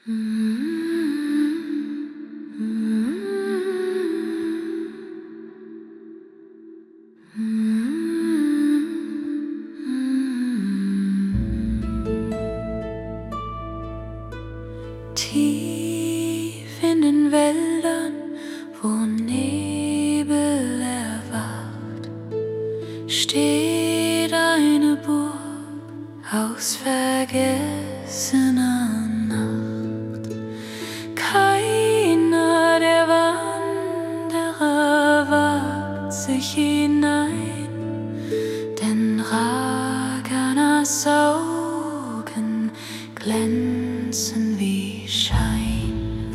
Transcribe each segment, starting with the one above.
Tief in den Wäldern, wo Nebel erwacht, steht eine Burg aus vergessener Nacht. Keiner der Wanderer wagt sich hinein, denn Raganas Augen glänzen wie Schein.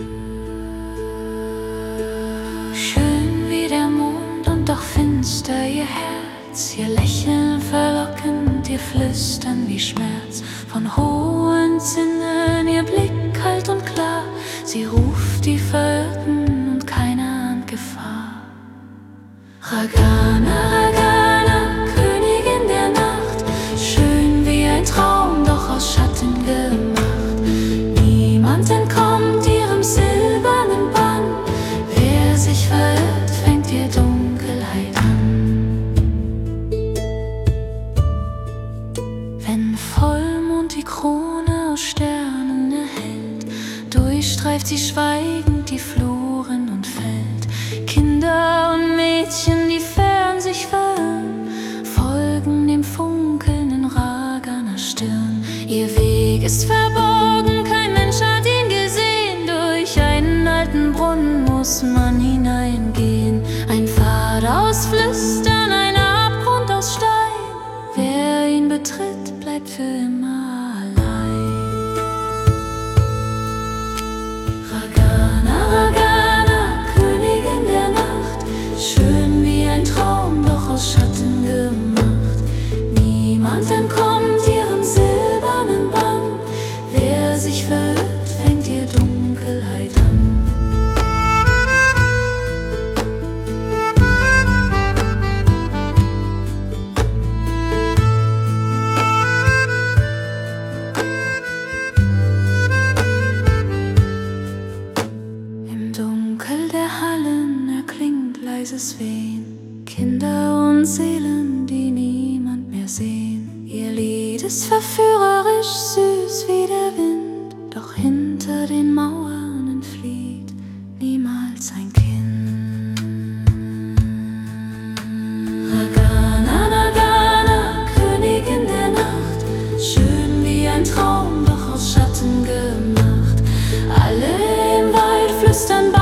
Schön wie der Mond und doch finster ihr Herz, ihr Lächeln verlockend, ihr Flüstern wie Schmerz. Von hohen Zinnen ihr Blick kalt und klar, sie ruft die Verirrten und keiner ahnt Gefahr. Ragana, Ragana, Königin der Nacht, schön wie ein Traum, doch aus Schatten gemacht. Niemand entkommt ihrem silbernen Bann, wer sich verirrt, fängt ihr Dunkelheit an. Wenn Vollmond die Krone aus Sternen erhält, durchstreift sie schweigend die Fluren und fällt. Kinder und Mädchen, die fern sich verirren, folgen dem Funkeln in Raganas Stirn. Ihr Weg ist verborgen, kein Mensch hat ihn gesehen. Durch einen alten Brunnen muss man hineingehen. Ein Pfad aus Flüstern, ein Abgrund aus Stein. Wer ihn betritt, bleibt für immer allein. Ragana, Ragana, Königin der Nacht, schön wie ein Traum, doch aus Schatten gemacht. Niemand entkommt ihrem silbernen Bann, wer sich verirrt, fängt ihr Dunkelheit an. Im Dunkel der Hallen erklingt leises Wehen, Kinder und Seelen, die niemand mehr sehen. Ihr Lied ist verführerisch, süß wie der Wind, doch hinter den Mauern entflieht niemals ein Kind. Ragana, Ragana, Königin der Nacht, schön wie ein Traum, doch aus Schatten gemacht. Alle im Wald flüstern